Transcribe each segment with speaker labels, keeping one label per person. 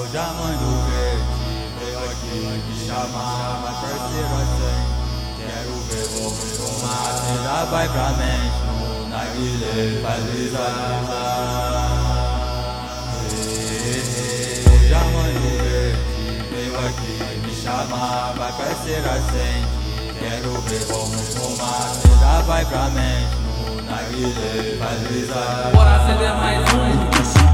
Speaker 1: Hoje a mãe do verde veio aqui me chamar, mas parceiro assim, quero ver você fumar. A cena vai pra mente, no narguilé faz visualizar. Hoje a mãe do verde veio aqui me chamar, vai parceiro assim, quero ver como fumar. A cena vai pra mente, no narguilé faz visualizar.
Speaker 2: Bora acender mais um.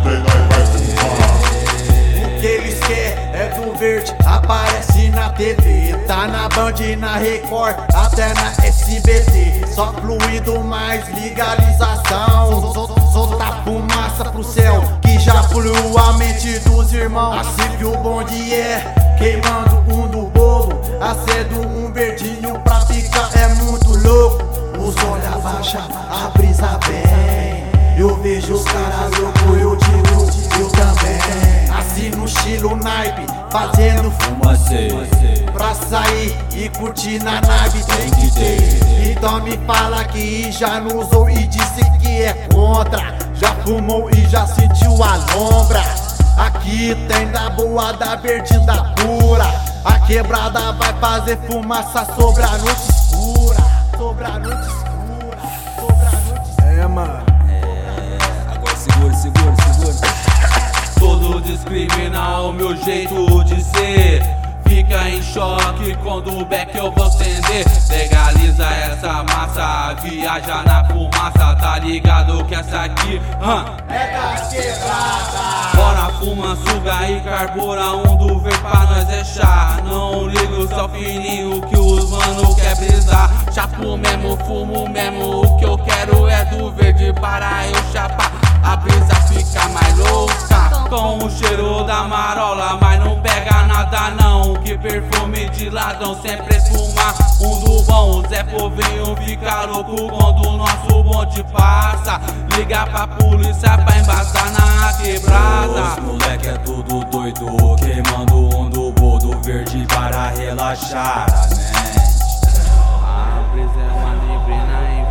Speaker 3: O que eles querem é do verde, aparece na TV, tá na Band, na Record, até na SBT. Só fluido mais legalização, solta fumaça pro céu, que já fluiu a mente dos irmãos. Assim que o bonde é, queimando um do bolo, acendo um verdinho pra picar, é muito louco. Os olhos abaixam, a brisa vem, eu vejo os caras loucos, eu digo, eu também. Assim no estilo naipe, fazendo
Speaker 1: Fumacê
Speaker 3: pra sair e curtir na nave, tem que ter. Então me fala que já não usou e disse que é contra, já fumou e já sentiu a lombra. Aqui tem da boa, da verde, da pura. A quebrada vai fazer fumaça sobre a noite escura, sobre a noite escura, sobre a noite escura.
Speaker 4: É, mano.
Speaker 1: Agora segura.
Speaker 2: Todo discrimina o meu jeito de ser. Fica em choque quando o beck eu vou acender. Legaliza essa massa, viaja na fumaça. Tá ligado que essa aqui
Speaker 3: É da quebrada.
Speaker 2: bora fuma, suga e carbura. Um do verde pra nós é chá. Não ligo só fininho que os mano quer brisar. Chapo mesmo, fumo mesmo. O que eu quero é do verde para eu chapar. A brisa fica mais louca com o cheiro da marola, mas não pega nada não. Que perfume de ladrão, sempre fumar um do bom. O Zé Povinho fica louco quando o nosso bonde passa. Liga pra polícia pra embaçar na quebrada.
Speaker 1: Os moleque é tudo doido, queimando um do boldo verde para relaxar a mente.
Speaker 2: A brisa é uma neblina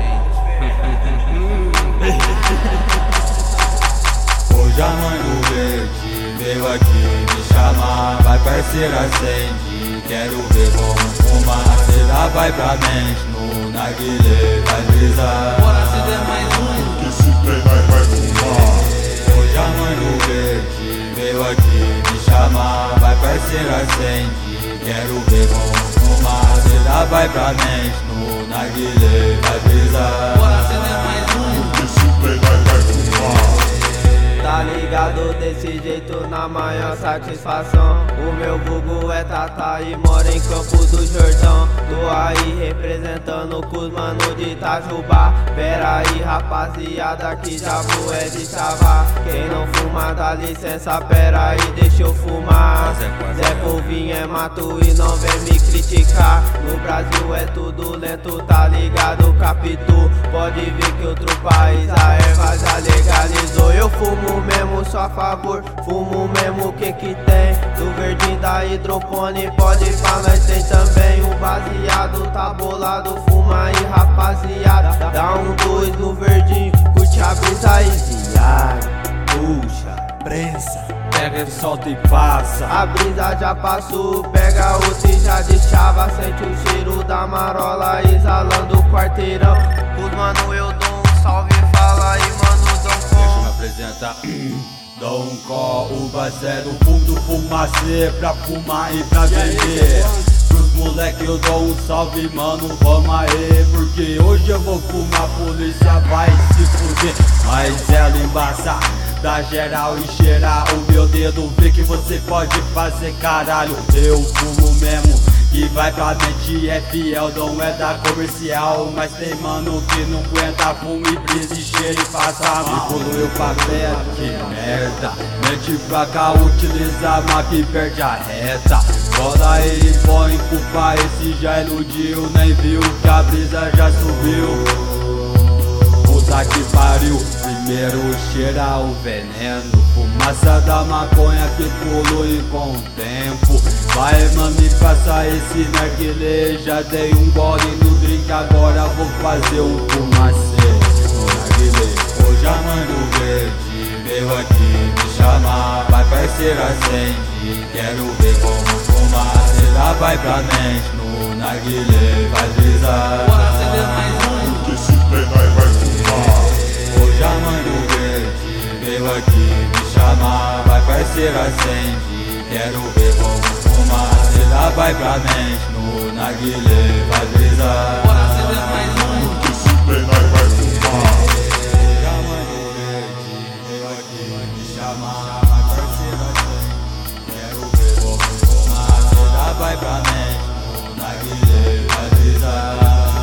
Speaker 2: influente.
Speaker 1: Hoje a mãe do verde veio aqui me chamar, vai parceiro acende, quero ver como fumar. A cena vai pra mente, no narguilé vai brisar.
Speaker 2: Bora acender mais um.
Speaker 1: Hoje a mãe do verde veio aqui me chamar, vai parceiro acende, quero ver como fumar. A cena vai pra mente, no narguilé vai brisar.
Speaker 2: Bora acender mais um.
Speaker 5: Tá ligado desse jeito na maior satisfação. O meu vulgo é Tata e mora em Campo do Jordão. Tô aí representando com os mano de Itajubá. Pera aí rapaziada que já vou é de chavar. Quem não fuma dá licença, pera aí deixa eu fumar. Zé Povinho é mato e não vem me criticar. No Brasil é tudo lento, tá ligado Capitu? Pode ver que outro país a erva já legalizou. Eu fumo mesmo, só a favor, fumo mesmo, o que que tem? Do verde da hidropone, pode falar, mas tem também o baseado, tá bolado, fuma aí rapaziada. Dá um dois no verdinho, curte a brisa e viagem, puxa, prensa,
Speaker 1: Pega, solta e passa.
Speaker 5: a brisa já passou, pega outro e já deixava. Sente o cheiro da marola exalando o quarteirão. Os mano eu dou um salve, fala aí mano,
Speaker 1: Deixa eu me apresentar. Dou um có, o bazé do fundo, fumacê pra fumar e pra vender. Pros moleque eu dou um salve, mano, vamos aí, porque hoje eu vou fumar, a polícia vai se fuder. Mas ela embaça, dá geral e cheirar o meu dedo, vê que você pode fazer caralho. Eu fumo mesmo, que vai pra mente, é fiel, não é da comercial. Mas tem mano que não aguenta, fumo e brisa e cheiro e passa mal. Evoluiu pra perto, que merda. Mente pra cá, utiliza a mapa e perde a reta. Bora aí, põe culpa, esse já iludiu, nem viu que a brisa já subiu. Puta que pariu, primeiro cheira o veneno. Fumaça da maconha que polui com o tempo. Vai mami, passa esse narguilé. Já dei um gole no drink, agora vou fazer um fumacê no narguilé. Hoje a mãe do verde veio aqui me chamar. Vai parceiro, acende, quero ver como fumar. Cê já vai pra mente, no narguilé vai brisar.
Speaker 2: Bora acender mais um.
Speaker 4: Porque se tem nós vai fumar.
Speaker 1: Hoje a mãe do verde veio aqui me chamar. Vai parceiro, acende, quero ver como fumar. Cê já vai pra mente, no narguilé vai brisar.
Speaker 2: Bora acender mais um.
Speaker 4: Porque se tem nós vai fumar.
Speaker 1: Hoje a mãe do verde veio aqui me chamar. Vai parceiro, acende, quero ver como fumar. Cê já vai pra mente, no narguilé vai brisar.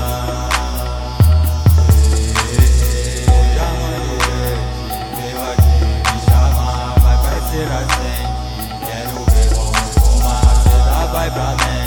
Speaker 1: Hoje a mãe do verde veio aqui me chamar. Vai parceiro, acende, quero ver como fumar. Cê já vai pra mente.